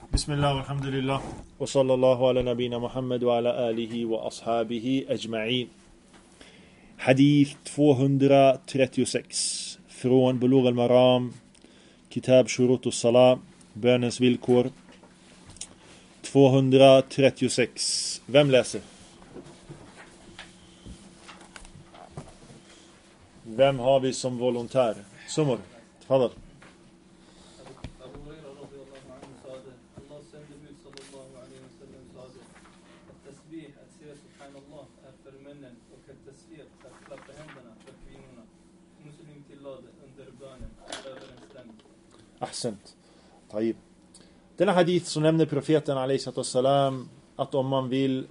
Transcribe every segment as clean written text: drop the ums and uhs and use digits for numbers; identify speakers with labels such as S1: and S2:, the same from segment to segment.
S1: Bismillah, alhamdulillah. Och sallallahu ala nabina Muhammad wa ala alihi wa ashabihi ajma'in. Hadith 236 från Bulugh al-Maram, Kitab Shurut al-Salah, bönens villkor. 236. Vem läser? Vem har vi som volontär? Sumur, tfadal. Ahsant. طيب. Denna hadith så nämner profeten alayhi att om man vill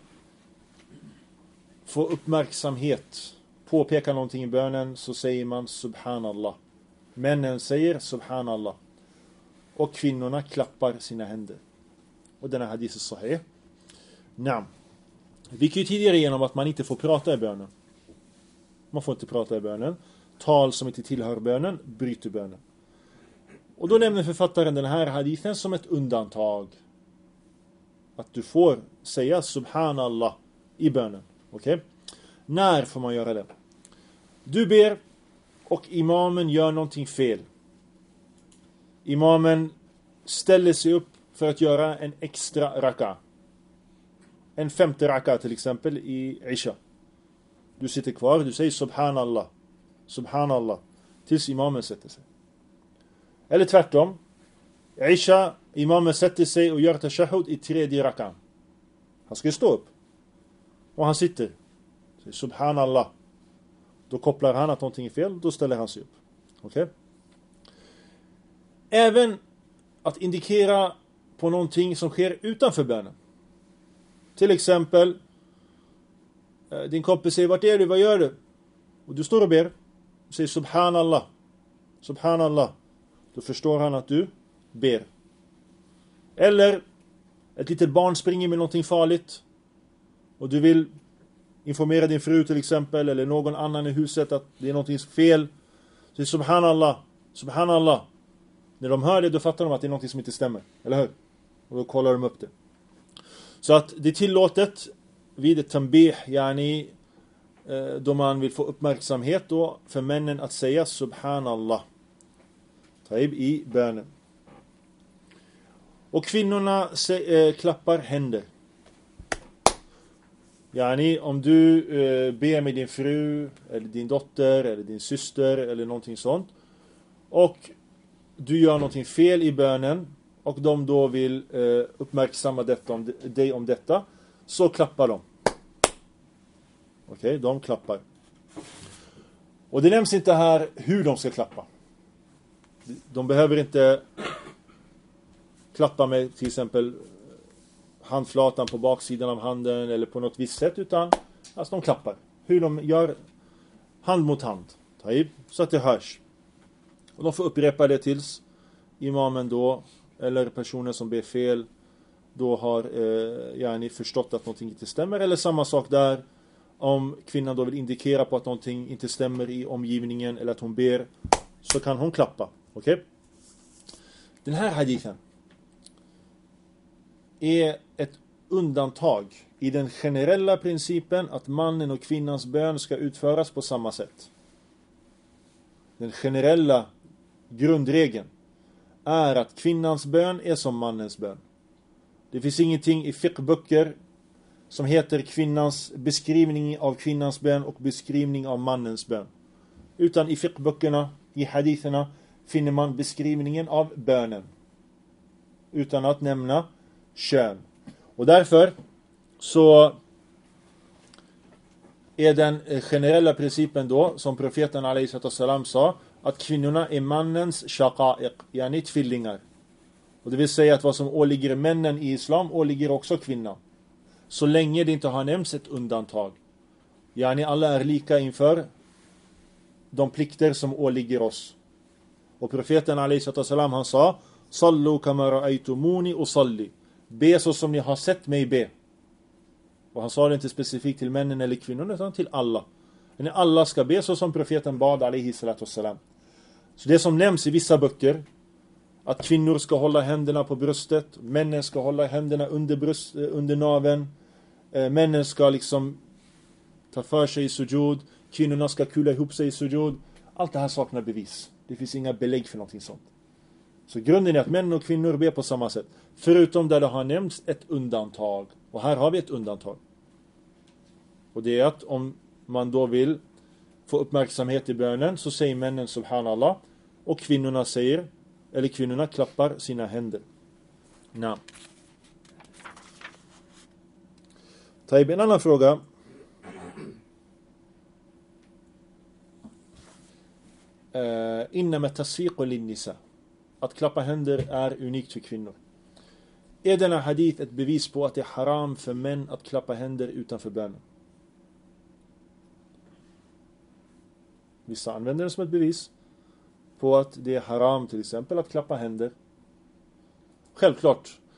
S1: få uppmärksamhet, påpeka någonting i bönen, så säger man subhanallah. Männen säger subhanallah och kvinnorna klappar sina händer. Och denna hadith är sahih. Naam. Vi gick ju tidigare igenom att man inte får prata i bönen. Man får inte prata i bönen. Tal som inte tillhör bönen bryter bönen. Och då nämner författaren den här hadithen som ett undantag. Att du får säga subhanallah i bönen. Okej? När får man göra det? Du ber och imamen gör någonting fel. Imamen ställer sig upp för att göra en extra raka. En 5:e raka till exempel i Isha. Du sitter kvar, du säger subhanallah. Subhanallah. Tills imamen sätter sig. Eller tvärtom. Isha, imamen sätter sig och gör tashahhud i 3:e rakan. Han ska stå upp. Och han sitter. Säger subhanallah. Då kopplar han att någonting är fel. Då ställer han sig upp. Okej? Även att indikera på någonting som sker utanför bönen. Till exempel, din kompis säger, vart är du? Vad gör du? Och du står och ber. Du säger subhanallah. Subhanallah. Då förstår han att du ber. Eller ett litet barn springer med någonting farligt. Och du vill informera din fru till exempel, eller någon annan i huset att det är någonting fel. Så subhanallah. Subhanallah. När de hör det, då fattar de att det är någonting som inte stämmer. Eller hur? Och då kollar de upp det. Så att det är tillåtet vid ett tanbih, yani då man vill få uppmärksamhet då för männen att säga subhanallah i bönen. Och kvinnorna klappar händer. Yani om du ber med din fru eller din dotter eller din syster eller någonting sånt, och du gör någonting fel i bönen och de då vill uppmärksamma dig om detta, så klappar de. Okej, de klappar. Och det nämns inte här hur de ska klappa. De behöver inte klappa med till exempel handflatan på baksidan av handen eller på något visst sätt, utan alltså de klappar. Hur de gör, hand mot hand. Så att det hörs. Och de får upprepa det tills imamen då, eller personen som ber fel, då har förstått att någonting inte stämmer. Eller samma sak där, om kvinnan då vill indikera på att någonting inte stämmer i omgivningen eller att hon ber, så kan hon klappa. Okej? Den här hadithen är ett undantag i den generella principen att mannen och kvinnans bön ska utföras på samma sätt. Den generella grundregeln är att kvinnans bön är som mannens bön. Det finns ingenting i fiqh-böcker som heter kvinnans beskrivning av kvinnans bön och beskrivning av mannens bön. Utan i fiqh-böckerna, i haditherna, finner man beskrivningen av bönen utan att nämna kön. Och därför så är den generella principen då, som profeten alayhi sa, att kvinnorna är mannens shaqa'iq, yani tvillingar. Och det vill säga att vad som åligger männen i islam åligger också kvinnan. Så länge det inte har nämnts ett undantag. Yani alla är lika inför de plikter som åligger oss. Och profeten alayhi han sa, sallu kama ra'aytumuni usalli. Be så som ni har sett mig be. Och han sa det inte specifikt till männen eller kvinnorna, utan till alla. Men alla ska be så som profeten bad alayhi salatu wassalam. Så det som nämns i vissa böcker, Att kvinnor ska hålla händerna på bröstet. Männen ska hålla händerna under naveln. Männen ska liksom ta för sig i sujud. Kvinnorna ska kula ihop sig i sujud. Allt det här saknar bevis. Det finns inga belägg för någonting sånt. Så grunden är att män och kvinnor ber på samma sätt. Förutom där det har nämnts ett undantag. Och här har vi ett undantag. Och det är att om man då vill få uppmärksamhet i bönen så säger männen subhanallah. Och kvinnorna klappar sina händer. Ta en annan fråga. Innama tasfiqu linnisa. Att klappa händer är unikt för kvinnor. Är denna hadith ett bevis på att det är haram för män att klappa händer utanför bönen? Vissa använder det som ett bevis på att det är haram till exempel att klappa händer. Självklart.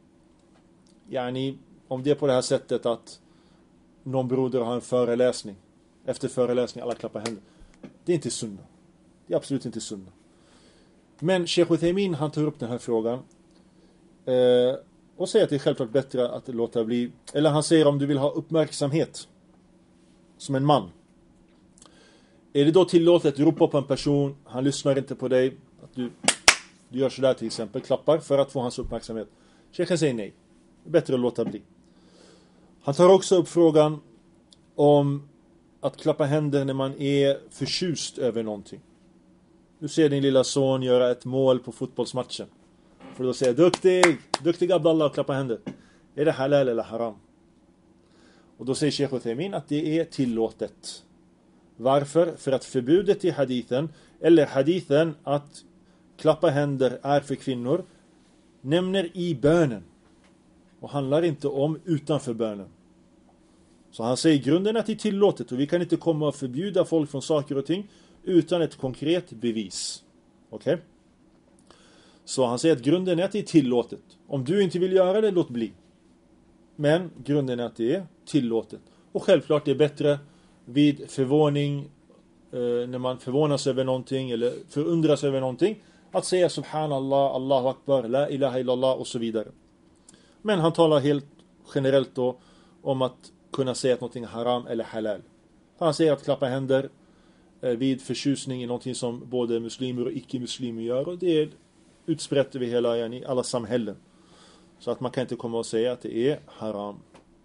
S1: Om det är på det här sättet att någon broder har en föreläsning. Efter föreläsning alla klappar händer. Det är inte sunna. Det är absolut inte sunna. Men Sheikh Uthaymin han tar upp den här frågan. Och säger att det är självklart bättre att låta bli. Eller han säger om du vill ha uppmärksamhet. Som en man. Är det då tillåtet att ropa på en person, han lyssnar inte på dig, att du gör sådär till exempel, klappar för att få hans uppmärksamhet? Sheikhen säger nej. Det är bättre att låta bli. Han tar också upp frågan om att klappa händer när man är förtjust över någonting. Du ser din lilla son göra ett mål på fotbollsmatchen. För då säger duktig Abdallah och klappa händer. Är det halal eller haram? Och då säger Sheikh Uthaymin att det är tillåtet. Varför? För att förbudet i hadithen, eller hadithen att klappa händer är för kvinnor, nämner i bönen. Och handlar inte om utanför bönen. Så han säger grunden att det är tillåtet. Och vi kan inte komma och förbjuda folk från saker och ting utan ett konkret bevis. Okej? Så han säger att grunden är att det är tillåtet. Om du inte vill göra det, låt bli. Men grunden är att det är tillåtet. Och självklart det är bättre vid förvåning, när man förvånas över någonting eller förundras över någonting, att säga subhanallah, Allahu akbar, la ilaha illallah och så vidare. Men han talar helt generellt då om att kunna säga att någonting är haram eller halal. Han säger att klappa händer vid förtjusning är någonting som både muslimer och icke-muslimer gör, och det är utsprätt över alla samhällen. Så att man kan inte komma och säga att det är haram.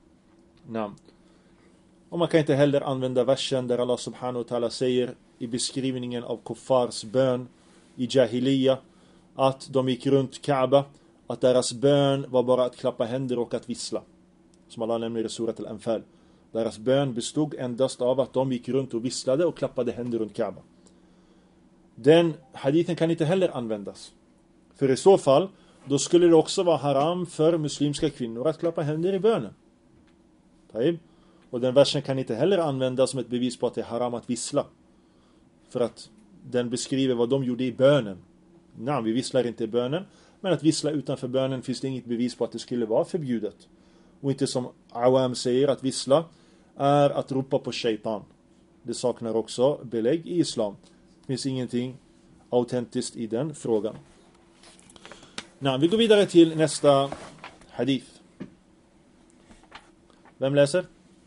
S1: Och man kan inte heller använda versen där Allah subhanahu wa ta'ala säger i beskrivningen av kuffars bön i Jahiliya att de gick runt Kaaba, att deras bön var bara att klappa händer och att vissla. Som Allah nämner i surat al-Anfal. Deras bön bestod endast av att de gick runt och visslade och klappade händer runt Kaaba. Den hadithen kan inte heller användas. För i så fall, då skulle det också vara haram för muslimska kvinnor att klappa händer i bönen. Och den versen kan inte heller användas som ett bevis på att det är haram att vissla. För att den beskriver vad de gjorde i bönen. Nej, vi visslar inte i bönen. Men att vissla utanför bönen finns det inget bevis på att det skulle vara förbjudet. Och inte som Awam säger att vissla är att ropa på shaitan. Det saknar också belägg i islam. Det finns ingenting autentiskt i den frågan. Vi går vidare till nästa hadith. Vem läser?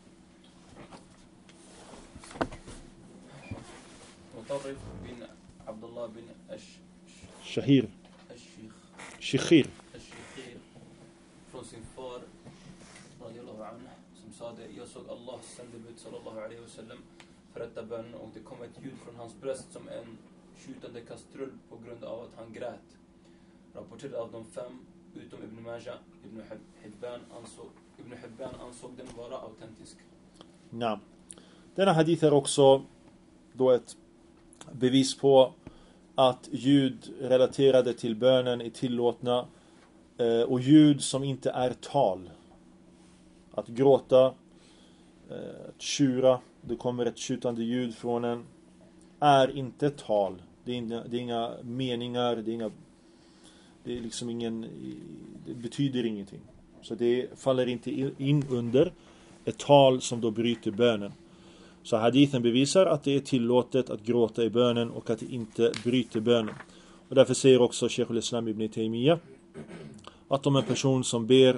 S2: مطرف بن عبد الله بن
S1: Shahir.
S2: الشخير från sin far radiyallahu anhu som sa det: jag såg Allah sändebud sallallahu alaihi wasallam förrätta bönen, och det kom ett ljud från hans bröst som en skjutande kastrull på grund av att han grät. Rapporterad av de 5 utom Ibn Majah. Ibn Hibban ansåg den vara autentisk.
S1: Denna hadith är också då ett bevis på att ljud relaterade till bönen är tillåtna, och ljud som inte är tal. Att gråta, att tjura, det kommer ett skjutande ljud från en, är inte tal. Det är inga meningar, det är liksom det betyder ingenting. Så det faller inte in under ett tal som då bryter bönen. Så hadithen bevisar att det är tillåtet att gråta i bönen och att det inte bryter bönen. Och därför säger också Sheikh al-Islam ibn Taymiyyah att om en person som ber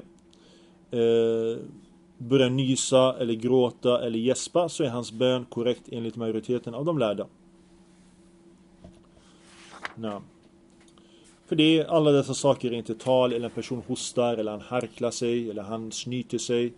S1: börjar nysa eller gråta eller gäspa, så är hans bön korrekt enligt majoriteten av de lärda. Nej. För det är alla dessa saker är inte tal, eller en person hostar, eller han harklar sig, eller han snyter sig.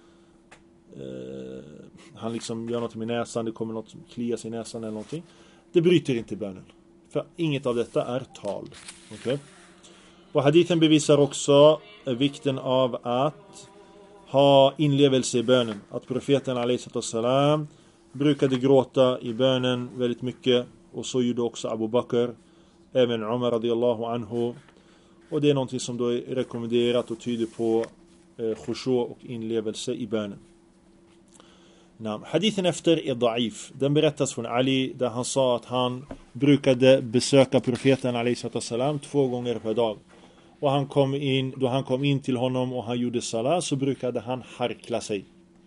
S1: Han liksom gör något med näsan, det kommer något som kliar sig i näsan eller någonting. Det bryter inte bönen. För inget av detta är tal. Okay? Och hadithen bevisar också vikten av att ha inlevelse i bönen. Att profeten a.s. brukade gråta i bönen väldigt mycket. Och så gjorde också Abu Bakr. Även Umar radiyallahu anhu. Och det är någonting som då är rekommenderat och tyder på khushu och inlevelse i bönen. Hadithen efter är da'if. Den berättas från Ali där han sa att han brukade besöka profeten a.s. 2 gånger per dag. Och då han kom in till honom och han gjorde salah, så brukade han harkla sig.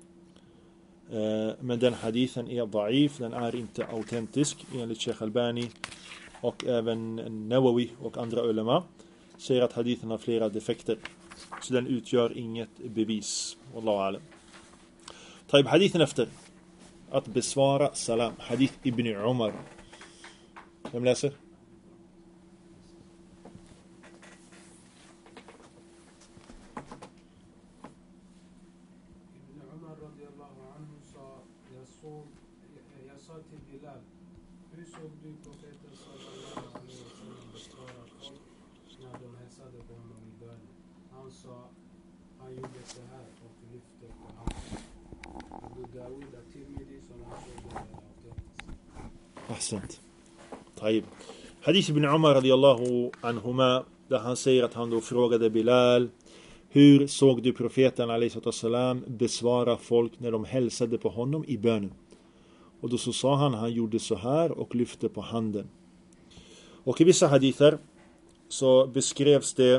S1: Men den hadithen är da'if, den är inte autentisk enligt Sheikh Albani och även Nawawi och andra ulama säger att hadithen har flera defekter. Så den utgör inget bevis. Wallahu alam. طيب hadithen efter att besvara salam, hadith ibn Umar. Vem läser?
S3: Ibn Umar radiyallahu anhu sa, jag sa till Bilal, hur såg du profeten sallallahu alaihi wasallam besvara folk när de hälsade på honom i bönen? Han sa, han gjorde så här och lyfte på handen. Abu Dawud at-Tirmidhi som ansåg det autentiskt.
S1: Ahsant. طيب. Hadith ibn Umar radiyallahu anhuma, där han säger att han då frågade Bilal, hur såg du profeten a.s. besvara folk när de hälsade på honom i bönen? Och då så sa han gjorde så här och lyfte på handen. Och i vissa hadither så beskrevs det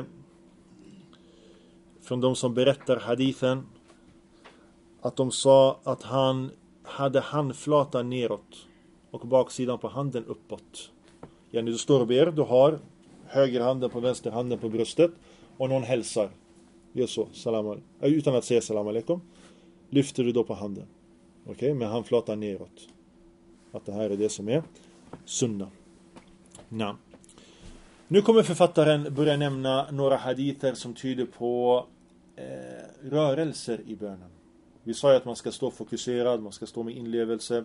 S1: från de som berättar hadithen att de sa att han hade handflatan neråt och baksidan på handen uppåt. Ja, när du står och ber, du har höger handen på vänster handen på bröstet och någon hälsar. Gör så, utan att säga salam alaikum, lyfter du då på handen. Okej, med handflatan neråt. Att det här är det som är sunna. Nu kommer författaren börja nämna några hadither som tyder på rörelser i bönen. Vi sa ju att man ska stå fokuserad, man ska stå med inlevelse.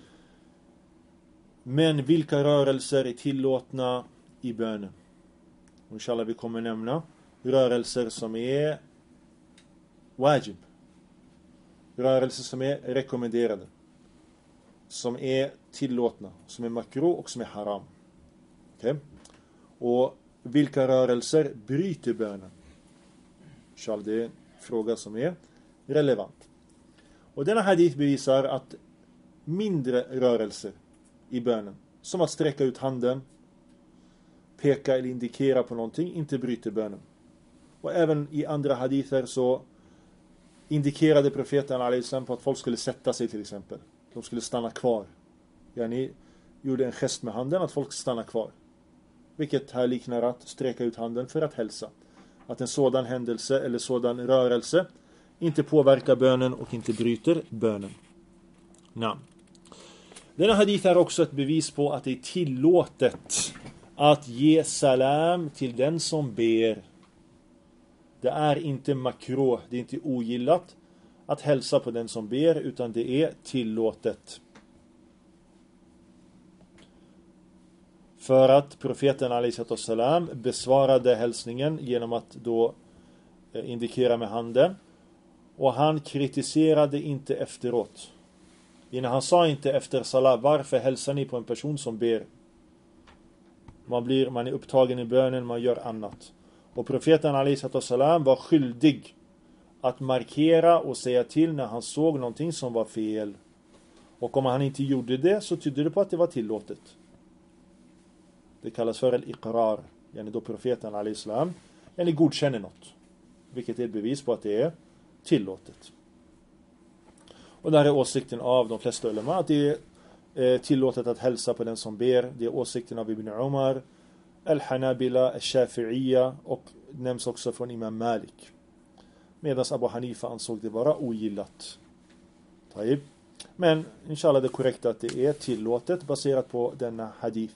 S1: Men vilka rörelser är tillåtna i bönen? Och inshallah vi kommer nämna rörelser som är wajib. Rörelser som är rekommenderade. Som är tillåtna. Som är makruh och som är haram. Okej? Och vilka rörelser bryter bönen? Inshallah det är en fråga som är relevant. Och denna hadith bevisar att mindre rörelser i bönen, som att sträcka ut handen, peka eller indikera på någonting, inte bryter bönen. Och även i andra hadither så indikerade profeten a.s. på att folk skulle sätta sig till exempel. De skulle stanna kvar. Yani gjorde en gest med handen att folk stannar kvar. Vilket här liknar att sträcka ut handen för att hälsa. Att en sådan händelse eller sådan rörelse inte påverkar bönen och inte bryter bönen. Denna hadith är också ett bevis på att det är tillåtet att ge salam till den som ber. Det är inte makruh, det är inte ogillat att hälsa på den som ber, utan det är tillåtet. För att profeten a.s. besvarade hälsningen genom att då indikera med handen. Och han kritiserade inte efteråt. Innan han sa inte efter salat, varför hälsar ni på en person som ber? Man är upptagen i bönen, man gör annat. Och profeten a.s. var skyldig att markera och säga till när han såg någonting som var fel. Och om han inte gjorde det så tydde det på att det var tillåtet. Det kallas för al-iqrar. Yani då profeten a.s. godkänner något. Vilket är ett bevis på att det är tillåtet. Och där är åsikten av de flesta ulama att det är tillåtet att hälsa på den som ber. Det är åsikten av Ibn Umar, Al-Hanabila, Al-Shafi'iyya och nämns också från Imam Malik. Medan Abu Hanifa ansåg det vara ogillat. Taib. Men inshallah det är korrekt att det är tillåtet baserat på denna hadith.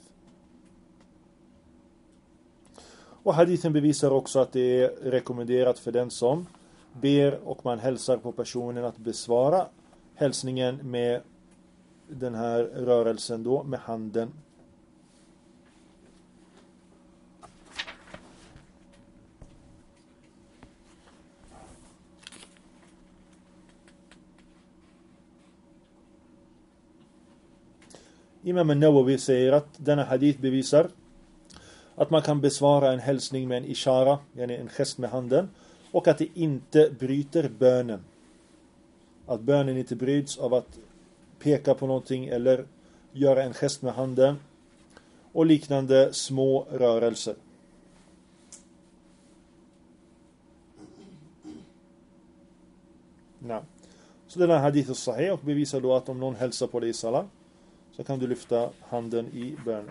S1: Och hadithen bevisar också att det är rekommenderat för den som ber och man hälsar på personen att besvara hälsningen med den här rörelsen då med handen. Imam al-Nawawi säger att denna hadith bevisar att man kan besvara en hälsning med en ishara, yani en gest med handen, och att det inte bryter bönen. Att bönen inte bryts av att peka på någonting eller göra en gest med handen och liknande små rörelser. Nej. Så den här hadith är sahih och bevisar då att om någon hälsar på dig i salat så kan du lyfta handen i bönen.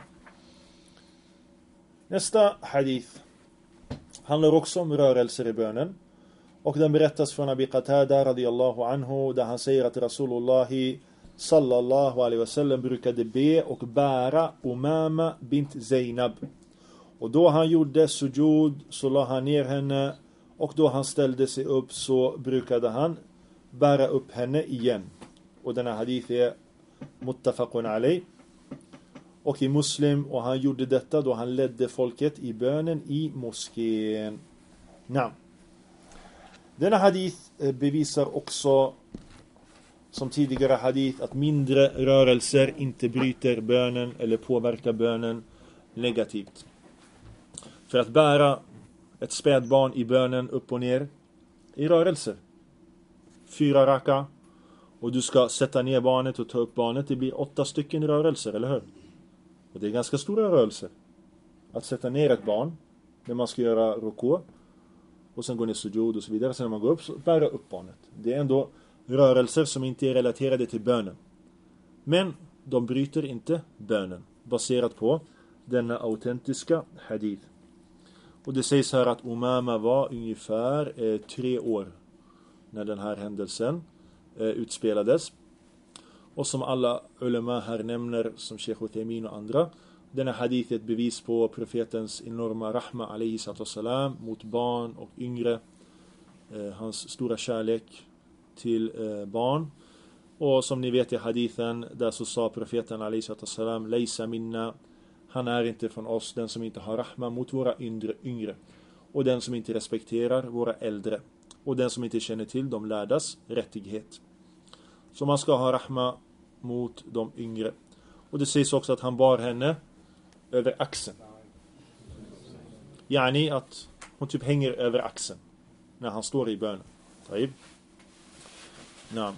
S1: Nästa hadith handlar också om rörelser i bönen. Och den berättas från Abi Qatada radiyallahu anhu där han säger att Rasulullah sallallahu alaihi wasallam brukade be och bära Umama bint Zainab. Och då han gjorde sujud så la han ner henne och då han ställde sig upp så brukade han bära upp henne igen. Och denna hadith är muttafaqun alayh. Och i Muslim, och han gjorde detta då han ledde folket i bönen i moskén. Nam. Denna hadith bevisar också som tidigare hadith att mindre rörelser inte bryter bönen eller påverkar bönen negativt. För att bära ett spädbarn i bönen upp och ner i rörelser. 4 raka och du ska sätta ner barnet och ta upp barnet. Det blir 8 stycken rörelser, eller hur? Och det är ganska stora rörelser. Att sätta ner ett barn när man ska göra ruku och sen gå ner sujud och så vidare. Sen när man går upp så bära upp barnet. Det är ändå rörelser som inte är relaterade till bönen. Men de bryter inte bönen baserat på denna autentiska hadith. Och det sägs här att Umama var ungefär 3 år när den här händelsen utspelades. Och som alla ulema här nämner, som Sheikh Uthaymin och andra, denna hadith är ett bevis på profetens enorma rahma alayhi salam mot barn och yngre. Hans stora kärlek till barn. Och som ni vet i hadithen där så sa profeten alayhi salam Laysa minna, han är inte från oss, den som inte har rahma mot våra yngre. Och den som inte respekterar våra äldre. Och den som inte känner till de lärdas rättighet. Så man ska ha rahma mot de yngre. Och det sägs också att han bar henne över axeln. Yani att hon typ hänger över axeln när han står i bönen. Taib. Naam.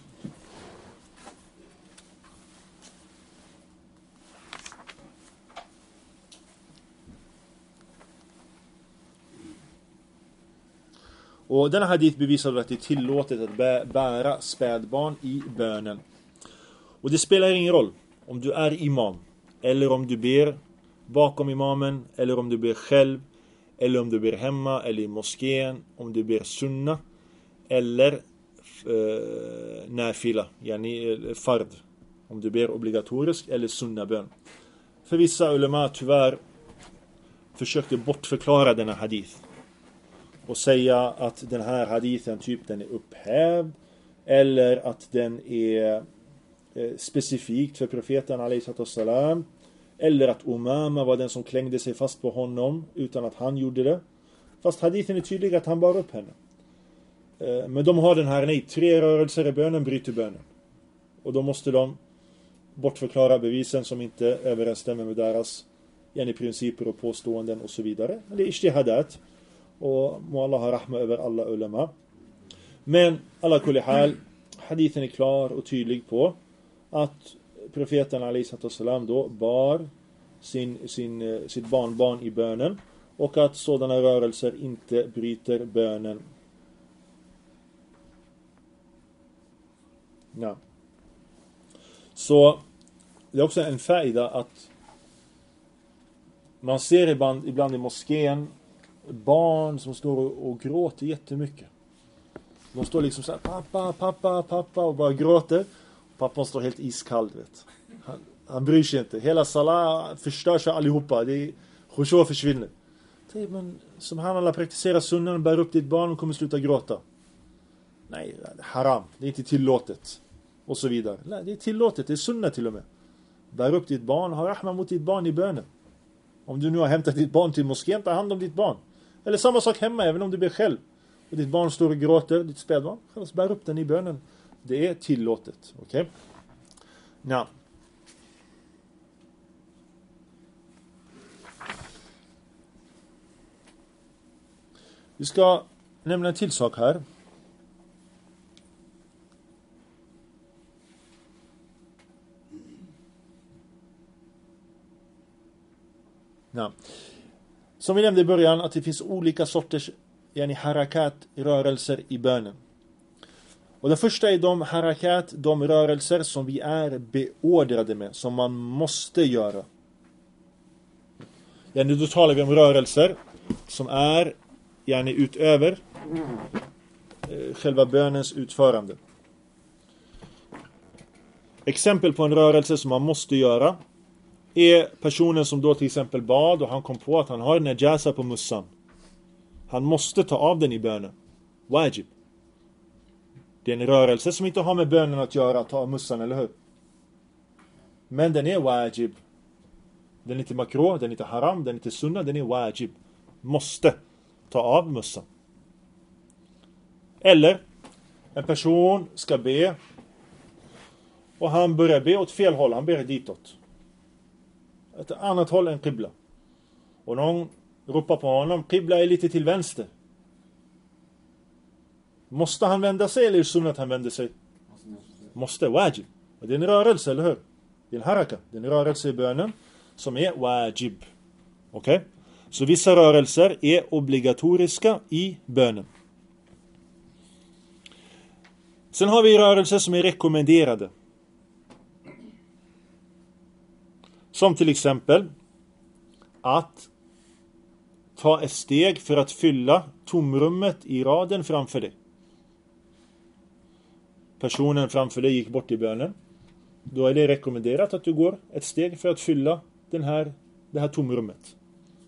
S1: Och denna hadith bevisar att det är tillåtet att bära spädbarn i bönen. Och det spelar ingen roll om du är imam eller om du ber bakom imamen eller om du ber själv eller om du ber hemma eller i moskén, om du ber sunna eller nafila, yani fard, om du ber obligatorisk eller sunna bön. För vissa ulema tyvärr försökte bortförklara denna hadith och säga att den här hadithen typ den är upphävd eller att den är specifikt för profeten alayhi salam eller att Umama var den som klängde sig fast på honom utan att han gjorde det. Fast hadithen är tydlig att han bar upp henne. Men de har den här 3 rörelser i bönen bryter bönen. Och då måste de bortförklara bevisen som inte överensstämmer med deras principer och påståenden och så vidare. Det är ijtihadat. Och må Allah ha rahma över alla ulema. Men alla kulli hal, hadithen är klar och tydlig på att profeten alayhi salam då bar sitt barnbarn i bönen och att sådana rörelser inte bryter bönen. Ja. Så det är också en faida att Man ser ibland i moskén barn som står och gråter jättemycket. De står liksom så här, pappa och bara gråter. Pappan står helt iskall, vet. Han bryr sig inte. Hela salah förstör sig allihopa. Khushu försvinner. Men som han alla praktiserar sunnan, bär upp ditt barn och kommer sluta gråta. Nej, det är haram. Det är inte tillåtet. Och så vidare. Nej, det är tillåtet. Det är sunna till och med. Bär upp ditt barn. Ha rahma mot ditt barn i bönen. Om du nu har hämtat ditt barn till moskén, ta hand om ditt barn. Eller samma sak hemma, även om du ber själv. Och ditt barn står och gråter, ditt spädbarn. Bär upp den i bönen. Det är tillåtet. Okej? Okay? Ja. Vi ska nämna en till sak här. Ja. Som vi nämnde i början, att det finns olika sorters harakat, rörelser i bönen. Och det första är de harakat, de rörelser som vi är beordrade med, som man måste göra. Då talar vi om rörelser som är utöver själva bönens utförande. Exempel på en rörelse som man måste göra är personen som då till exempel bad och han kom på att han har en najasa på mussan. Han måste ta av den i bönen. Wajib. Det är en rörelse som inte har med bönen att göra, att ta av mussan, eller hur? Men den är wajib. Den är inte makro, den är inte haram, den är inte sunna, den är wajib. Måste ta av mussan. Eller en person ska be och han börjar be åt fel håll, han ber ditåt. Ett annat håll än qibla. Och någon ropar på honom, qibla är lite till vänster. Måste han vända sig eller är det sunna att han vänder sig? Måste, wajib. Och det är en rörelse, eller hur? Det är en haraka, det är en rörelse i bönen som är wajib. Okej? Så vissa rörelser är obligatoriska i bönen. Sen har vi rörelser som är rekommenderade. Som till exempel att ta ett steg för att fylla tomrummet i raden framför dig. Personen framför dig gick bort i bönen. Då är det rekommenderat att du går ett steg för att fylla det här tomrummet.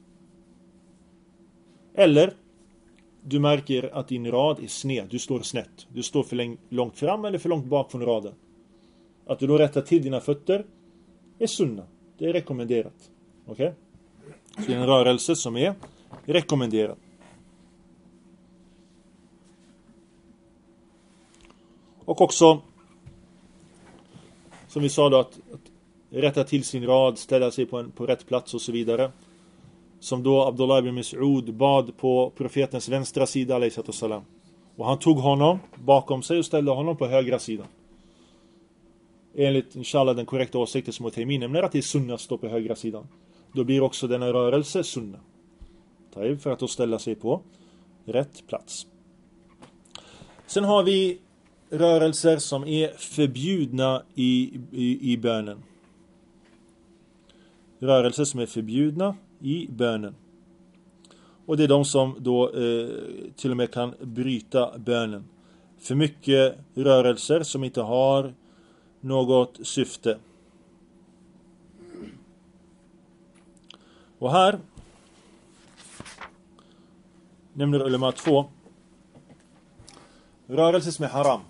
S1: Eller du märker att din rad är sned. Du står snett. Du står för långt fram eller för långt bak från raden. Att du då rättar till dina fötter är sunna. Det är rekommenderat. Okej? Så det är en rörelse som är rekommenderad. Och också, som vi sa då, att rätta till sin rad, ställa sig på rätt plats och så vidare. Som då Abdullah ibn Mas'ud bad på profetens vänstra sida, alayhi. Och han tog honom bakom sig och ställde honom på högra sidan. Enligt inshallah den korrekta åsikten som Utaymin nämner att det är sunna att stå på högra sidan. Då blir också denna rörelse sunna. För att då ställa sig på rätt plats. Sen har vi rörelser som är förbjudna i bönen. Rörelser som är förbjudna i bönen. Och det är de som då till och med kan bryta bönen. För mycket rörelser som inte har något syfte. Och här nämner ulema 2 rörelser som är haram.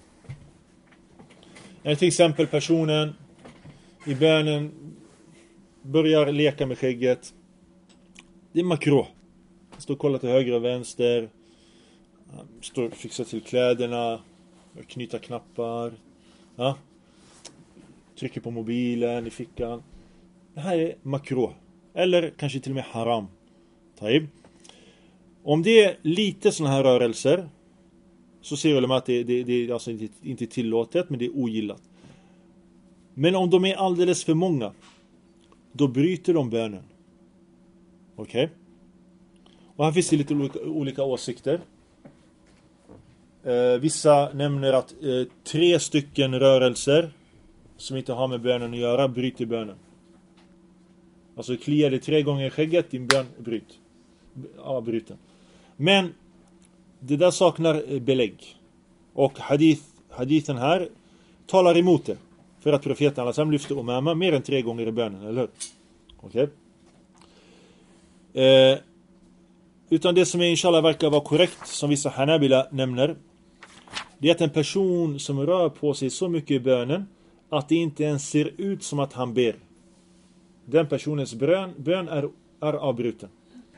S1: Till exempel personen i bönen börjar leka med skägget. Det är makro. Han står och kollar till höger och vänster. Han står och fixar till kläderna. Knyter knappar. Ja. Trycker på mobilen i fickan. Det här är makro. Eller kanske till och med haram. Taib. Om det är lite såna här rörelser så ser vi att det är alltså inte tillåtet, men det är ogillat. Men om de är alldeles för många, då bryter de bönen. Okej? Och här finns det lite olika åsikter. Vissa nämner att 3 stycken rörelser som inte har med bönen att göra bryter bönen. Alltså kliar det 3 gånger i skägget, din bön avbruten. Men det där saknar belägg. Och hadithen här talar emot det. För att profeten Al-Sam lyfte Umama mer än 3 gånger i bönen, eller hur? Okej. Utan det som inshallah verkar vara korrekt, som vissa Hanabila nämner, det är att en person som rör på sig så mycket i bönen att det inte ens ser ut som att han ber. Den personens bön är avbruten.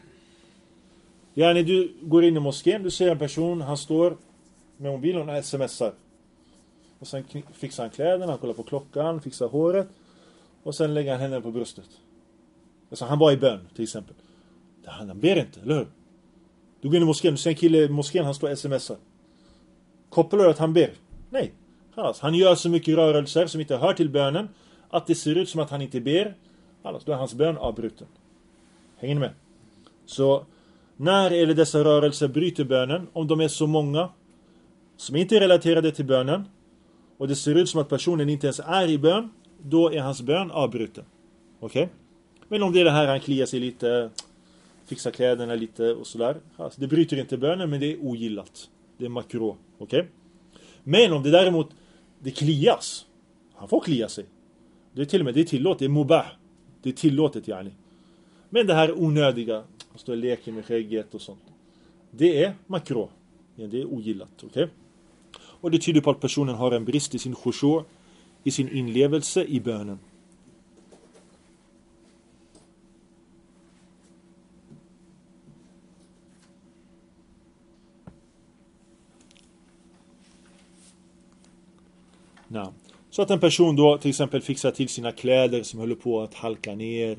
S1: När du går in i moskén, du ser en person, han står med mobilen och smsar. Och sen fixar han kläderna, han kollar på klockan, fixar håret. Och sen lägger han händerna på bröstet. Alltså han var i bön, till exempel. Han ber inte, eller hur? Du går in i moskén, du ser en kille i moskén, han står och smsar. Kopplar du att han ber? Nej. Han gör så mycket rörelser som inte hör till bönen att det ser ut som att han inte ber. Då är hans bön avbruten. Hänger ni med? Så när eller dessa rörelser bryter bönen, om de är så många som inte är relaterade till bönen och det ser ut som att personen inte ens är i bön, då är hans bön avbruten. Okej? Men om det är det här, han kliar sig lite, fixar kläderna lite och sådär, det bryter inte bönen, men det är ogillat. Det är makro. Okej? Men om det däremot det klias, han får klia sig. Det är till och med, det är tillåtet, det är mubah. Det är tillåtet, yani. Men det här onödiga, han står och leker med skägget och sånt, det är makro. Ja, det är ogillat, okej? Och det tyder på att personen har en brist i sin khushu', i sin inlevelse i bönen. Nej. Så att en person då till exempel fixar till sina kläder som håller på att halka ner.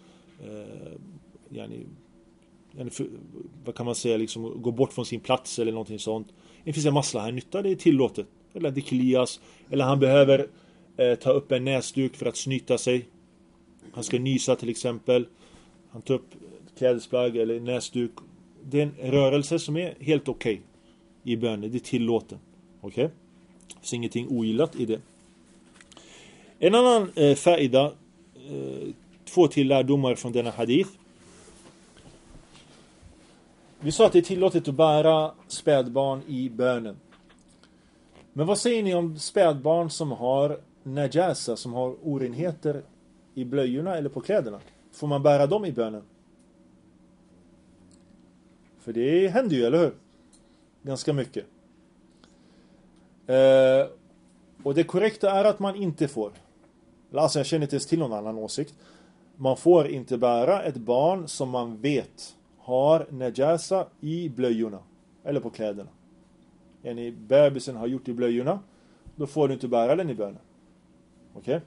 S1: Vad kan man säga, liksom gå bort från sin plats eller någonting sånt. Det finns en massa här nytta, det är tillåtet. Eller det klias. Eller han behöver ta upp en näsduk för att snyta sig. Han ska nysa till exempel. Han tar upp klädesplagg eller näsduk. Det är en rörelse som är helt okej i bönen. Det är tillåten. Okej? Det finns ingenting ogillat i det. En annan faida, 2 till lärdomar från denna hadith. Vi sa att det är tillåtet att bära spädbarn i bönen. Men vad säger ni om spädbarn som har najasa, som har orenheter i blöjorna eller på kläderna? Får man bära dem i bönen? För det händer ju, eller hur? Ganska mycket. Och det korrekta är att man inte får. Alltså jag känner inte till någon annan åsikt. Man får inte bära ett barn som man vet har najasa i blöjorna eller på kläderna. En bebisen har gjort i blöjorna, då får du inte bära den i bönen. Okej?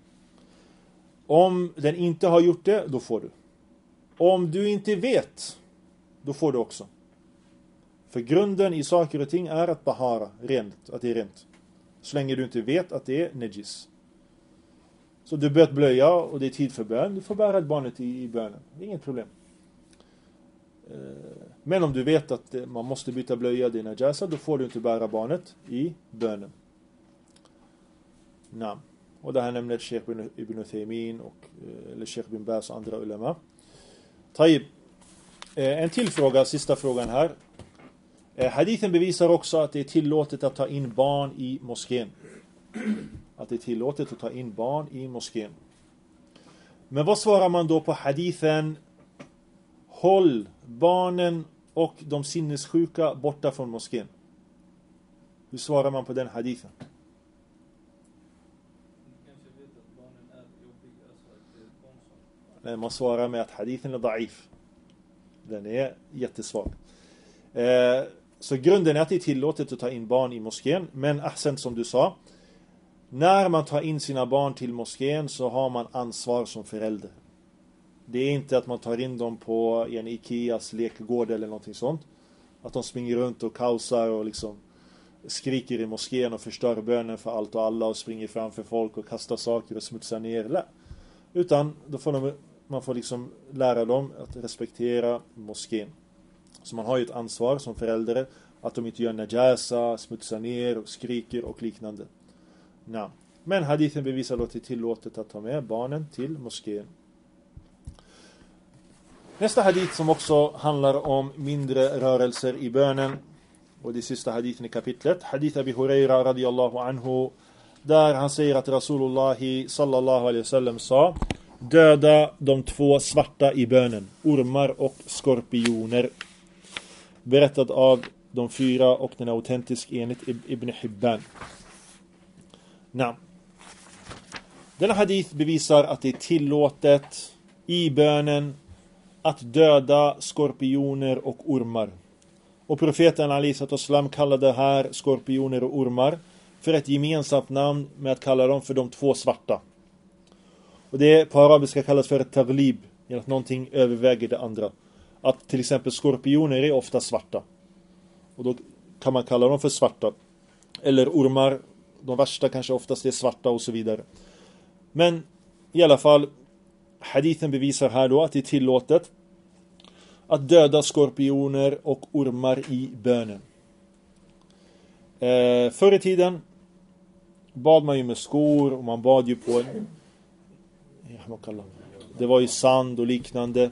S1: Om den inte har gjort det, då får du. Om du inte vet, då får du också. För grunden i saker och ting är att bahara, rent, att det är rent. Så länge du inte vet att det är najis. Så du börjat blöja och det är tid för bön, du får bära barnet i bönen. Det är inget problem. Men om du vet att man måste byta blöja, det är najasa, då får du inte bära barnet i bönen. Nej. Och det här nämner Sheikh Ibn Uthaymin eller Sheikh Bin Baz och andra ulema. Taib. En till fråga, sista frågan här. Hadithen bevisar också att det är tillåtet att ta in barn i moskén. Att det är tillåtet att ta in barn i moskén. Men vad svarar man då på hadithen? Håll barnen och de sinnessjuka borta från moskén. Hur svarar man på den hadithen? Nej, man svarar med att hadithen är da'if. Den är jättesvag. Så grunden är att det är tillåtet att ta in barn i moskén. Men ahsen, som du sa, när man tar in sina barn till moskén så har man ansvar som förälder. Det är inte att man tar in dem på en Ikeas lekgård eller någonting sånt. Att de springer runt och kaosar och liksom skriker i moskén och förstör bönen för allt och alla och springer framför folk och kastar saker och smutsar ner. Utan då får man får liksom lära dem att respektera moskén. Så man har ju ett ansvar som förälder att de inte gör najasa, smutsar ner och skriker och liknande. Men hadithen bevisar att det är tillåtet att ta med barnen till moskén. Nästa hadith som också handlar om mindre rörelser i bönen, och det är sista hadithen i kapitlet, hadith Abi Huraira radiyallahu anhu, där han säger att Rasulullah sallallahu alaihi wasallam sa: döda de 2 svarta i bönen, ormar och skorpioner. Berättad av de 4 och den är autentisk enligt Ibn Hibban. Denna hadith bevisar att det är tillåtet i bönen att döda skorpioner och ormar. Och profeten alisalatussalam kallade här skorpioner och ormar för ett gemensamt namn med att kalla dem för de 2 svarta. Och det på arabiska kallas för ett taglib, att någonting överväger det andra. Att till exempel skorpioner är ofta svarta, och då kan man kalla dem för svarta. Eller ormar, de värsta kanske oftast är svarta och så vidare. Men i alla fall, hadithen bevisar här då att det är tillåtet att döda skorpioner och ormar i bönen. Förr i tiden bad man ju med skor, och man bad ju på det var ju sand och liknande.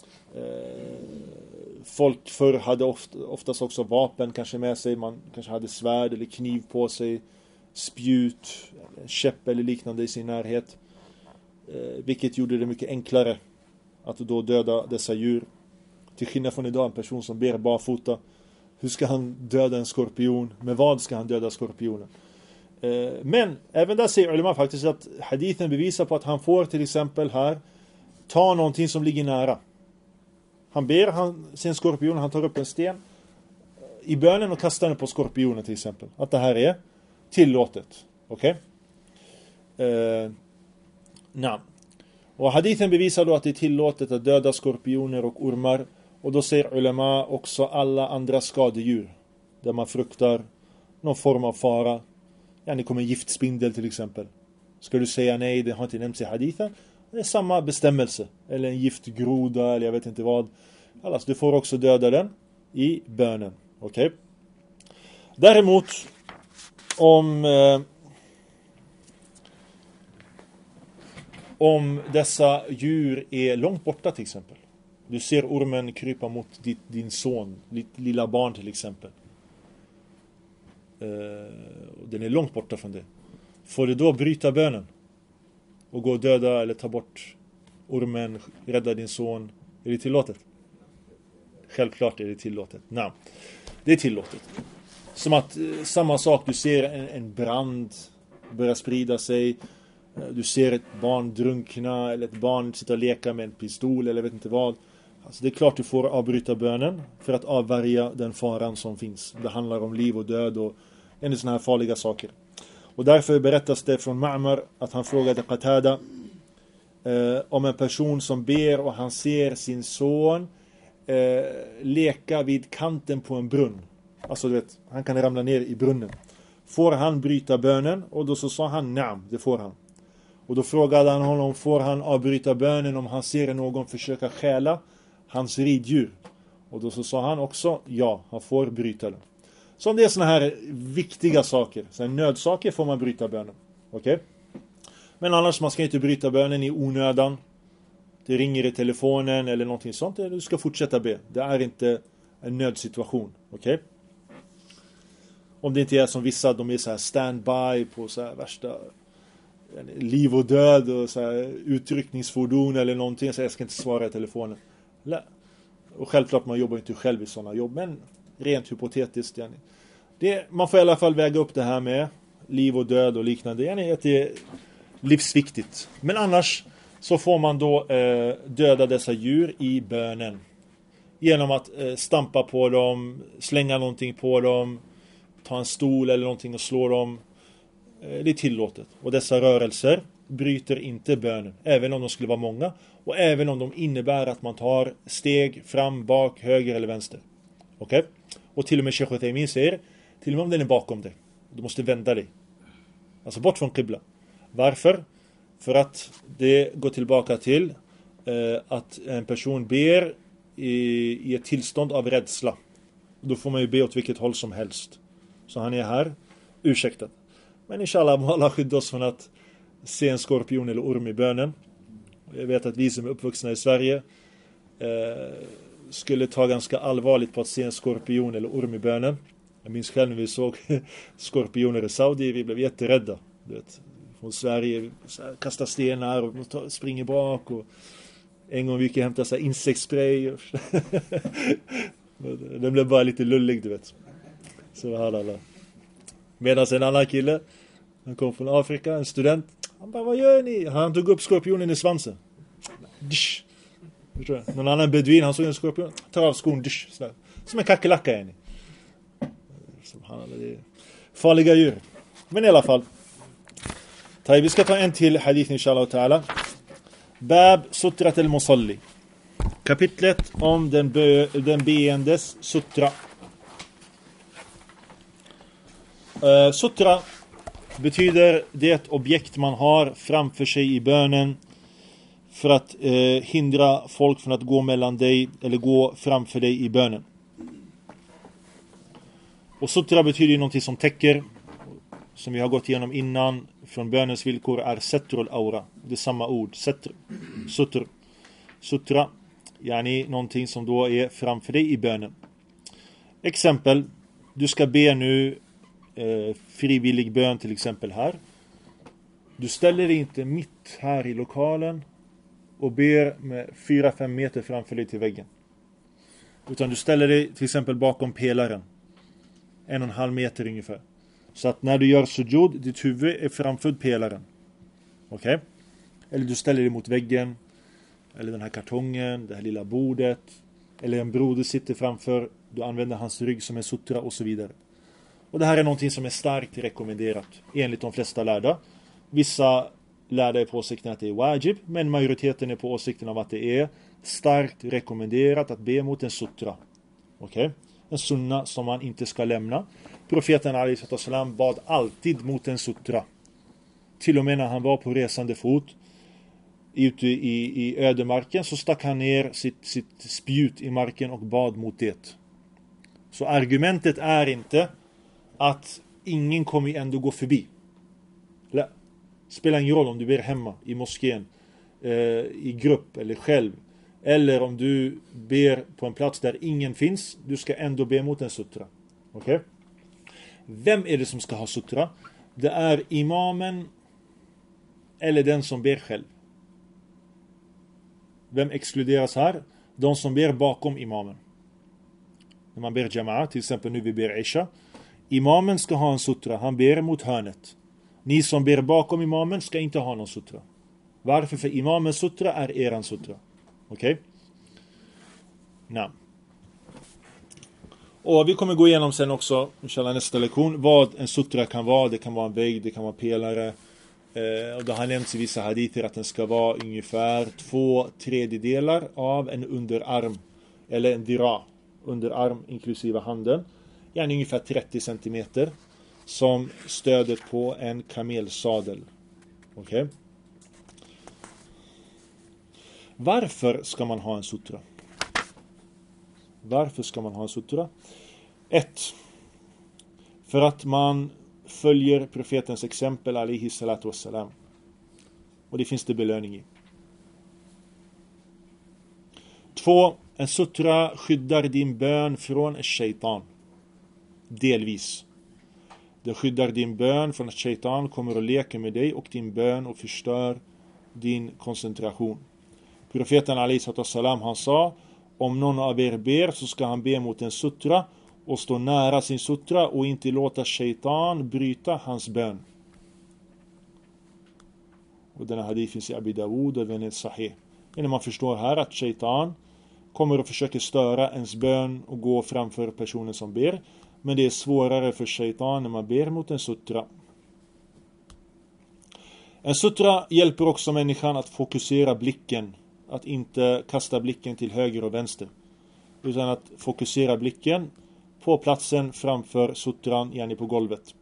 S1: Folk förr hade oftast också vapen kanske med sig. Man kanske hade svärd eller kniv på sig, spjut, käpp eller liknande i sin närhet. Vilket gjorde det mycket enklare att då döda dessa djur. Till skillnad från idag, en person som ber barfota. Hur ska han döda en skorpion? Med vad ska han döda skorpionen? Men även där säger ulema faktiskt att hadithen bevisar på att han får till exempel här ta någonting som ligger nära. Han ber sin skorpion, han tar upp en sten i bönen och kastar den på skorpionen till exempel. Att det här är tillåtet. Okej? Och hadithen bevisar då att det är tillåtet att döda skorpioner och ormar. Och då säger ulema också alla andra skadedjur där man fruktar någon form av fara. Ja, det kommer en giftspindel till exempel. Ska du säga nej, det har inte nämnts i hadithen. Det är samma bestämmelse. Eller en giftgroda eller jag vet inte vad. Alltså, du får också döda den i bönen. Okej? Däremot om dessa djur är långt borta till exempel. Du ser ormen krypa mot din son, ditt lilla barn till exempel. Den är långt borta från det. Får du då bryta bönen och gå och döda eller ta bort ormen, rädda din son? Är det tillåtet? Självklart är det tillåtet. Nej, det är tillåtet. Som att samma sak, du ser en brand börja sprida sig. Du ser ett barn drunkna eller ett barn sitta och leka med en pistol eller vet inte vad. Alltså det är klart du får avbryta bönen för att avvärja den faran som finns. Det handlar om liv och död och en sån här farliga saker. Och därför berättas det från Ma'mar att han frågade Qatada om en person som ber och han ser sin son leka vid kanten på en brunn. Alltså du vet, han kan ramla ner i brunnen. Får han bryta bönen? Och då så sa han nej, det får han. Och då frågade han honom, får han avbryta bönen om han ser någon försöka stjäla hans riddjur? Och då så sa han också, ja, han får bryta den. Så om det är såna här viktiga saker, så nödsaker, får man bryta bönen. Okej? Men annars man ska inte bryta bönen i onödan. Det ringer i telefonen eller någonting sånt. Du ska fortsätta be. Det är inte en nödsituation. Okej? Om det inte är som vissa, de är så här standby på så här värsta liv och död och så här utryckningsfordon eller någonting. Så jag ska inte svara i telefonen. Och självklart man jobbar inte själv i sådana jobb. Men rent hypotetiskt. Man får i alla fall väga upp det här med liv och död och liknande. Det är livsviktigt. Men annars så får man då döda dessa djur i bönen. Genom att stampa på dem, slänga någonting på dem, ta en stol eller någonting och slå dem. Det är tillåtet. Och dessa rörelser bryter inte bönen. Även om de skulle vara många. Och även om de innebär att man tar steg fram, bak, höger eller vänster. Okej? Och till och med Sheikh Uthaymin säger, till och med om den är bakom dig. Du måste vända dig. Alltså bort från qibla. Varför? För att det går tillbaka till att en person ber i ett tillstånd av rädsla. Då får man ju be åt vilket håll som helst. Så han är här ursäktad. Men inshallah må Allah skydda oss från att se en skorpion eller orm i bönen. Jag vet att vi som är uppvuxna i Sverige skulle ta ganska allvarligt på att se en skorpion eller orm i bönen. Jag minns själv när vi såg skorpioner i Saudi, vi blev jätterädda. Du vet, från Sverige, kastar stenar och springer bak. Och en gång vi gick och hämtade så här insektsspray. Den blev bara lite lullig, du vet. Så här alla. Medan en annan kille, han kom från Afrika, en student. Han bara, vad gör ni? Han tog upp skorpionen i svansen. Dish. Någon annan beduin, han såg en skorpion. Tar av skon, dish. Som en kackerlacka är ni. Det är farliga djur. Men i alla fall. Vi ska ta en till hadith inshallah ta'ala. Bab sutrat al-musalli. Kapitlet om den beendes sutra. Sutra betyder det objekt man har framför sig i bönen för att hindra folk från att gå mellan dig eller gå framför dig i bönen. Och sutra betyder någonting som täcker, som vi har gått igenom innan. Från bönens villkor är setrul aura. Det är samma ord. Sutra. Yani någonting som då är framför dig i bönen. Exempel. Du ska be nu frivillig bön till exempel här. Du ställer dig inte mitt här i lokalen och ber med 4-5 meter framför dig till väggen. Utan du ställer dig till exempel bakom pelaren. 1,5 meter ungefär. Så att när du gör sujud, ditt huvud är framför pelaren. Okej? Eller du ställer dig mot väggen. Eller den här kartongen, det här lilla bordet. Eller en broder sitter framför. Du använder hans rygg som en sutra och så vidare. Och det här är någonting som är starkt rekommenderat. Enligt de flesta lärda. Vissa lärda är på åsikten att det är wajib. Men majoriteten är på åsikten av att det är starkt rekommenderat att be mot en sutra. Okej? En sunna som man inte ska lämna. Profeten a.s. bad alltid mot en sutra. Till och med när han var på resande fot ute i ödemarken så stack han ner sitt spjut i marken och bad mot det. Så argumentet är inte att ingen kommer ändå gå förbi. Spelar ingen roll om du ber hemma i moskén, i grupp eller själv. Eller om du ber på en plats där ingen finns, du ska ändå be mot en sutra. Okej? Vem är det som ska ha sutra? Det är imamen eller den som ber själv. Vem exkluderas här? De som ber bakom imamen. När man ber jama'a, till exempel nu vi ber isha. Imamen ska ha en sutra, han ber mot hörnet. Ni som ber bakom imamen ska inte ha någon sutra. Varför? För imamens sutra är eran sutra. Okej? Nej. Och vi kommer gå igenom sen också, inshallah, nästa lektion, vad en sutra kan vara. Det kan vara en vägg, det kan vara pelare. Och det har nämnts i vissa hadither att den ska vara ungefär 2/3 av en underarm. Eller en dira, underarm inklusive handen. Yani ungefär 30 centimeter. Som stödet på en kamelsadel. Okej? Varför ska man ha en sutra? Varför ska man ha en sutra? 1. För att man följer profetens exempel alaihi salatu wassalam. Och det finns det belöning i. 2. En sutra skyddar din bön från shaitan. Delvis. Det skyddar din bön från att shaitan kommer och leker med dig och din bön och förstör din koncentration. Profeten alaihi salatu wassalam, han sa: om någon av er ber så ska han be mot en sutra och stå nära sin sutra och inte låta shaitan bryta hans bön. Och denna hadith finns i Abi Dawud och den är sahih. Men man förstår här att shaitan kommer och försöker störa ens bön och gå framför personen som ber. Men det är svårare för shaitan när man ber mot en sutra. En sutra hjälper också människan att fokusera blicken. Att inte kasta blicken till höger och vänster. Utan att fokusera blicken på platsen framför sutran, yani på golvet.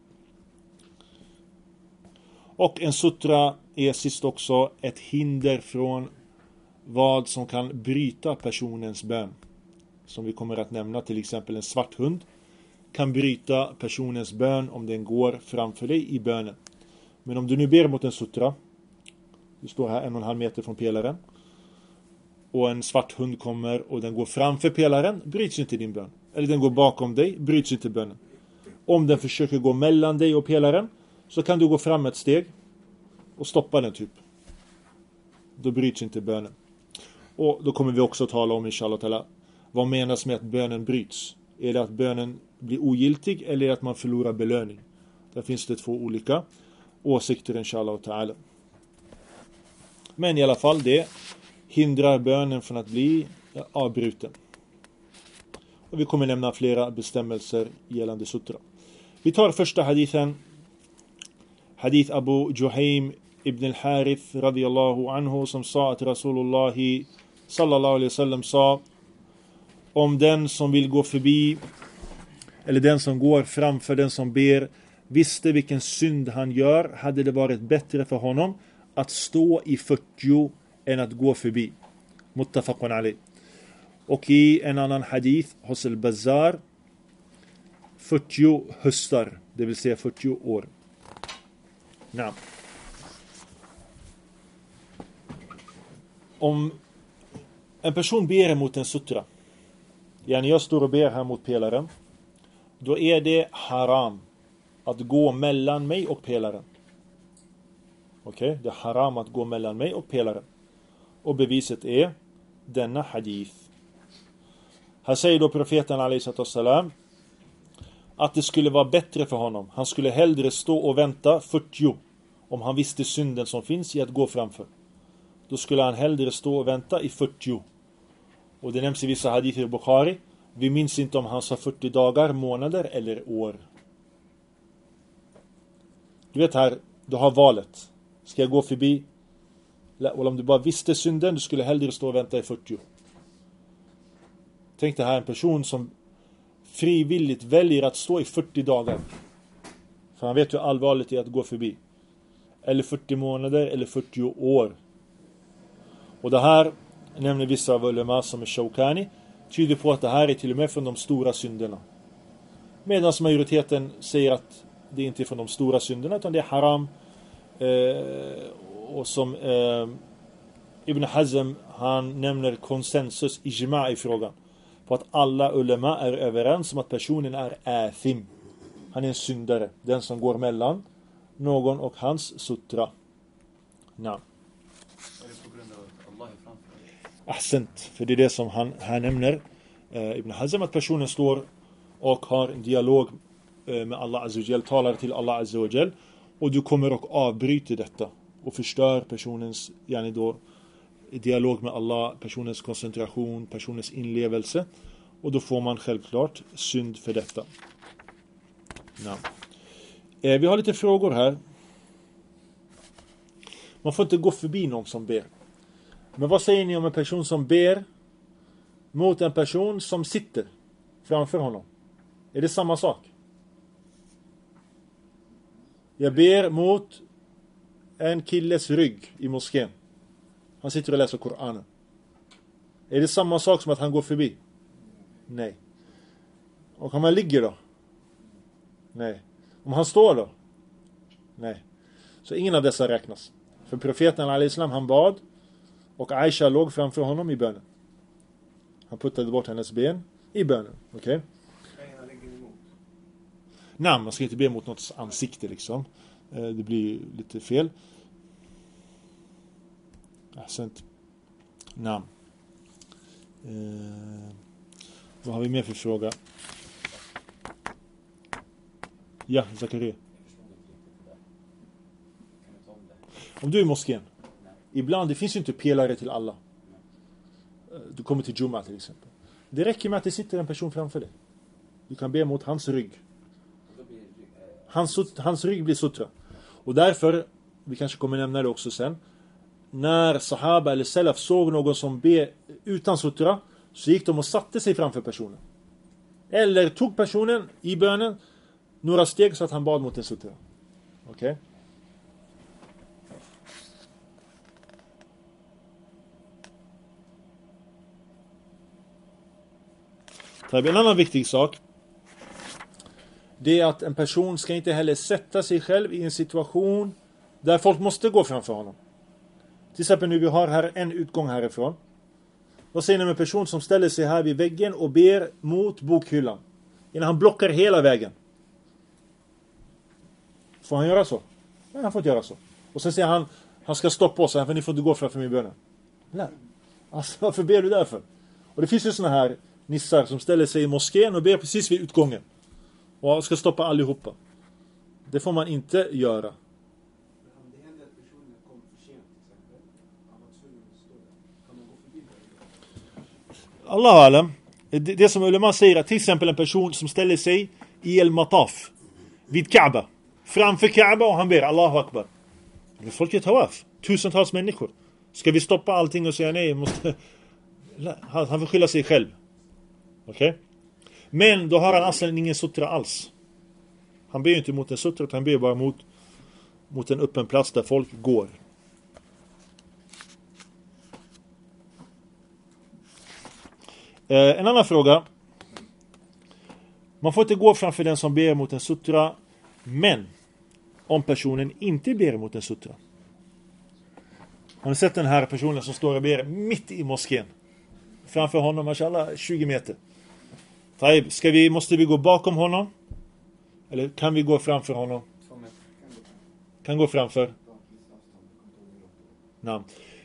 S1: Och en sutra är sist också ett hinder från vad som kan bryta personens bön. Som vi kommer att nämna, till exempel en svart hund kan bryta personens bön om den går framför dig i bönen. Men om du nu ber mot en sutra, du står här 1,5 meter från pelaren, och en svart hund kommer och den går framför pelaren, bryts inte din bön. Eller den går bakom dig, bryts inte bönen. Om den försöker gå mellan dig och pelaren, så kan du gå fram ett steg och stoppa den typ. Då bryts inte bönen. Och då kommer vi också tala om, inshallah ta'ala, vad menas med att bönen bryts. Är det att bönen blir ogiltig eller är det att man förlorar belöning? Där finns det 2 olika åsikter, inshallah ta'ala. Men i alla fall, det hindrar bönen från att bli avbruten. Och vi kommer nämna flera bestämmelser gällande sutra. Vi tar första hadithen. Hadith Abu Juhaym ibn al-Harith radiyallahu anhu, som sa att Rasulullah sallallahu alaihi wasallam sa: om den som vill gå förbi, eller den som går framför den som ber, visste vilken synd han gör, hade det varit bättre för honom att stå i 40 än att gå förbi. Muttafaqun alayh. Och i en annan hadith hos al-Bazzar, 40 höstar, det vill säga 40 år. Nej. Om en person ber mot en sutra, när jag står och ber här mot pelaren, då är det haram att gå mellan mig och pelaren. Okej, det är haram att gå mellan mig och pelaren. Och beviset är denna hadith. Här säger då profeten alaihissalam att det skulle vara bättre för honom. Han skulle hellre stå och vänta 40 om han visste synden som finns i att gå framför. Då skulle han hellre stå och vänta i 40. Och det nämns i vissa hadither i Bukhari. Vi minns inte om han sa 40 dagar, månader eller år. Du vet här, du har valet. Ska jag gå förbi? Eller om du bara visste synden, du skulle hellre stå och vänta i 40. Tänk dig här en person som frivilligt väljer att stå i 40 dagar. För han vet hur allvarligt det är att gå förbi. Eller 40 månader eller 40 år. Och det här nämner vissa av ulema som är Shawkani, tyder på att det här är till och med från de stora synderna. Medan majoriteten säger att det inte är från de stora synderna, utan det är haram. Och som Ibn Hazm, han nämner konsensus, ijma i frågan. På att alla ulema är överens om att personen är athim. Han är en syndare. Den som går mellan någon och hans sutra. Nej. Ahsent, för det är det som han här nämner, Ibn Hazm, att personen står och har en dialog med Allah Azza wa Jal, talar till Allah Azza wa Jal, och du kommer och avbryter detta och förstör personens dialog med Allah, personens koncentration, personens inlevelse, och då får man självklart synd för detta. Vi har lite frågor här. Man får inte gå förbi någon som ber. Men vad säger ni om en person som ber mot en person som sitter framför honom? Är det samma sak? Jag ber mot en killes rygg i moskén. Han sitter och läser Koranen. Är det samma sak som att han går förbi? Nej. Och om han ligger då? Nej. Om han står då? Nej. Så ingen av dessa räknas. För profeten alaihissalam, han bad, och Aisha låg framför honom i bönen. Han puttade bort hennes ben i bönen. Okej? Nej, man ska inte be mot något ansikte liksom. Det blir lite fel. Ahsent. Nej. Vad har vi mer för fråga? Ja, Zakaria. Om du är i moskén. Ibland, det finns ju inte pelare till alla. Du kommer till Jumma till exempel. Det räcker med att det sitter en person framför dig. Du kan be mot hans rygg. Hans rygg blir sutra. Och därför, vi kanske kommer nämna det också sen, när sahaba eller salaf såg någon som ber utan sutra, så gick de och satte sig framför personen. Eller tog personen i bönen några steg så att han bad mot en sutra. Okej? En annan viktig sak, det är att en person ska inte heller sätta sig själv i en situation där folk måste gå framför honom. Till exempel nu, vi har här en utgång härifrån. Vad säger ni om en person som ställer sig här vid väggen och ber mot bokhyllan? Innan han blockar hela vägen. Får han göra så? Nej, han får inte göra så. Och sen säger han ska stoppa oss här för ni får inte gå framför min bönen. Nej. Alltså, varför ber du därför? Och det finns ju såna här nissar som ställer sig i moskén och ber precis vid utgången. Och ska stoppa allihopa. Det får man inte göra.
S3: Om det händer att personen kom för sent till exempel, han var tvungen att stå där, kan man gå förbi där?
S1: Allah alam. Det som ulema säger att till exempel en person som ställer sig i el-mataf vid Kaaba, framför Kaaba, och han ber Allahu Akbar. Folk är tawaf. Tusentals människor. Ska vi stoppa allting och säga nej? Han får skylla sig själv. Okej? Men då har han aslan ingen sutra alls. Han ber ju inte mot en sutra, utan han ber bara mot en öppen plats där folk går. En annan fråga. Man får inte gå framför den som ber mot en sutra, men om personen inte ber mot en sutra. Har ni sett den här personen som står och ber mitt i moskén? Framför honom, mashallah, 20 meter. Taib, måste vi gå bakom honom? Eller kan vi gå framför honom?
S2: 2 meter.
S1: Kan gå framför? Nej.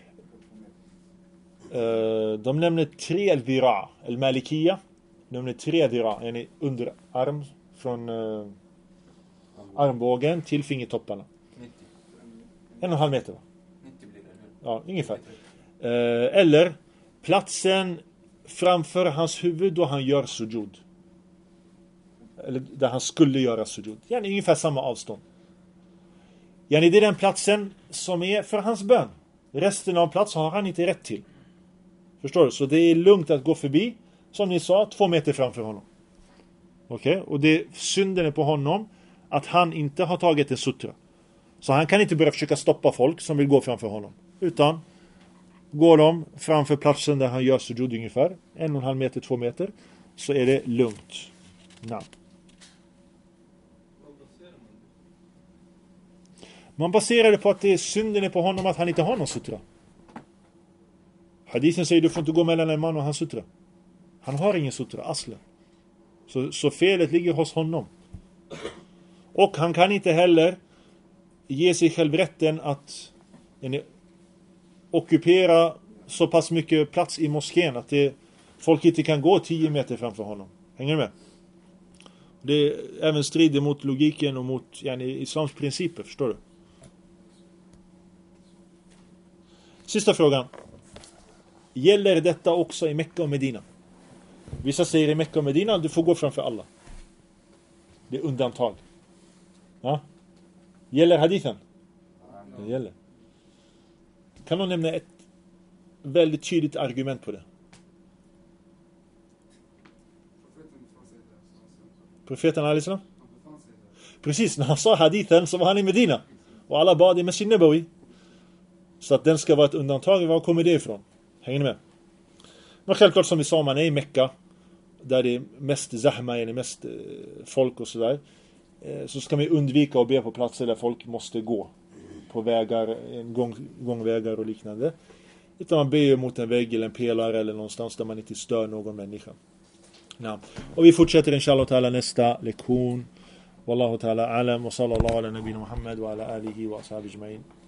S1: De nämner 3 dhira. El-Malikiya nämner 3 dhira. Yani under arm från armbågen till fingertopparna.
S2: 90.
S1: 1,5 meter, va?
S2: 90 blir det.
S1: Ja, ungefär. Eller platsen framför hans huvud då han gör sujud. Eller där han skulle göra sujud. Yani ungefär samma avstånd. Yani det är den platsen som är för hans bön. Resten av plats har han inte rätt till. Förstår du? Så det är lugnt att gå förbi, som ni sa, 2 meter framför honom. Okej? Och det synden är på honom att han inte har tagit en sutra. Så han kan inte börja försöka stoppa folk som vill gå framför honom. Utan går de framför platsen där han gör sujud ungefär 1,5 meter, 2 meter, så är det lugnt. Nej. Man baserar det på att det är synden är på honom att han inte har någon sutra. Hadithen säger du får inte gå mellan en man och hans sutra. Han har ingen sutra, aslen. Så felet ligger hos honom. Och han kan inte heller ge sig själv rätten att ockupera så pass mycket plats i moskén att folk inte kan gå 10 meter framför honom. Hänger du med? Det även strider mot logiken och mot islams principer, förstår du? Sista frågan. Gäller detta också i Mekka och Medina? Vissa säger i Mekka och Medina du får gå framför alla. Det är undantag. Ja? Gäller hadithen? Det gäller. Kan någon nämna ett väldigt tydligt argument på det? Profeten Alislam? Precis, när han sa hadithen så var han i Medina. Och alla bad i Masjid Nabawi. Så att den ska vara ett undantag. Var kommer det ifrån? Hänger ni med? Men självklart som vi sa, man är i Mekka där det är mest zahma, är mest folk och sådär. Så ska man undvika att be på platser där folk måste gå. På vägar, gångvägar och liknande. Utan man ber mot en vägg eller en pelare eller någonstans där man inte stör någon människa. Ja. Och vi fortsätter inshallah ta'ala nästa lektion. Wallahu ta'ala alam wa sallallahu ala nabina Muhammad wa ala alihi wa ashabihi ajma'in.